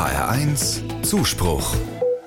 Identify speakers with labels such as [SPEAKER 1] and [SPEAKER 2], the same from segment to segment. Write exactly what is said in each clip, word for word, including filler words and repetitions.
[SPEAKER 1] H R eins Zuspruch.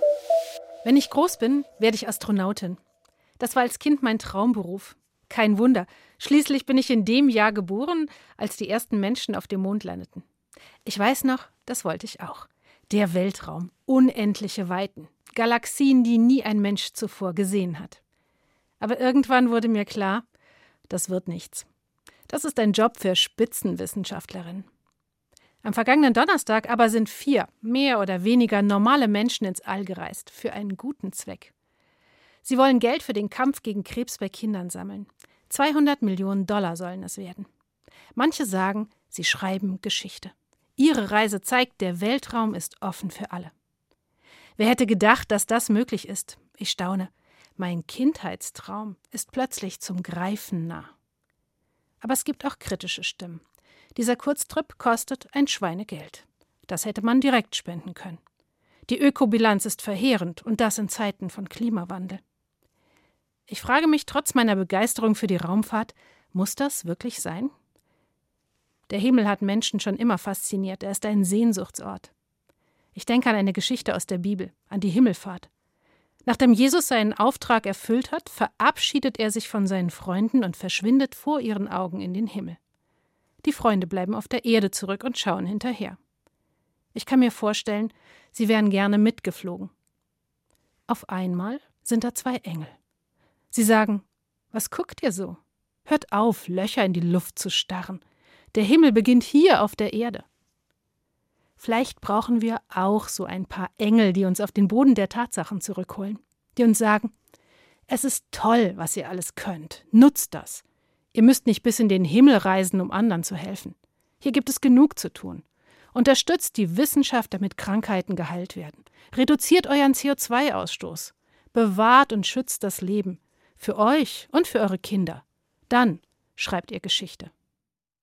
[SPEAKER 2] Wenn ich groß bin, werde ich Astronautin. Das war als Kind mein Traumberuf. Kein Wunder. Schließlich bin ich in dem Jahr geboren, als die ersten Menschen auf dem Mond landeten. Ich weiß noch, das wollte ich auch. Der Weltraum, unendliche Weiten, Galaxien, die nie ein Mensch zuvor gesehen hat. Aber irgendwann wurde mir klar, das wird nichts. Das ist ein Job für Spitzenwissenschaftlerinnen. Am vergangenen Donnerstag aber sind vier, mehr oder weniger normale Menschen ins All gereist, für einen guten Zweck. Sie wollen Geld für den Kampf gegen Krebs bei Kindern sammeln. zweihundert Millionen Dollar sollen es werden. Manche sagen, sie schreiben Geschichte. Ihre Reise zeigt, der Weltraum ist offen für alle. Wer hätte gedacht, dass das möglich ist? Ich staune. Mein Kindheitstraum ist plötzlich zum Greifen nah. Aber es gibt auch kritische Stimmen. Dieser Kurztrip kostet ein Schweinegeld. Das hätte man direkt spenden können. Die Ökobilanz ist verheerend und das in Zeiten von Klimawandel. Ich frage mich trotz meiner Begeisterung für die Raumfahrt, muss das wirklich sein? Der Himmel hat Menschen schon immer fasziniert, er ist ein Sehnsuchtsort. Ich denke an eine Geschichte aus der Bibel, an die Himmelfahrt. Nachdem Jesus seinen Auftrag erfüllt hat, verabschiedet er sich von seinen Freunden und verschwindet vor ihren Augen in den Himmel. Die Freunde bleiben auf der Erde zurück und schauen hinterher. Ich kann mir vorstellen, sie wären gerne mitgeflogen. Auf einmal sind da zwei Engel. Sie sagen, was guckt ihr so? Hört auf, Löcher in die Luft zu starren. Der Himmel beginnt hier auf der Erde. Vielleicht brauchen wir auch so ein paar Engel, die uns auf den Boden der Tatsachen zurückholen, die uns sagen, es ist toll, was ihr alles könnt, nutzt das. Ihr müsst nicht bis in den Himmel reisen, um anderen zu helfen. Hier gibt es genug zu tun. Unterstützt die Wissenschaft, damit Krankheiten geheilt werden. Reduziert euren C O zwei Ausstoß. Bewahrt und schützt das Leben. Für euch und für eure Kinder. Dann schreibt ihr Geschichte.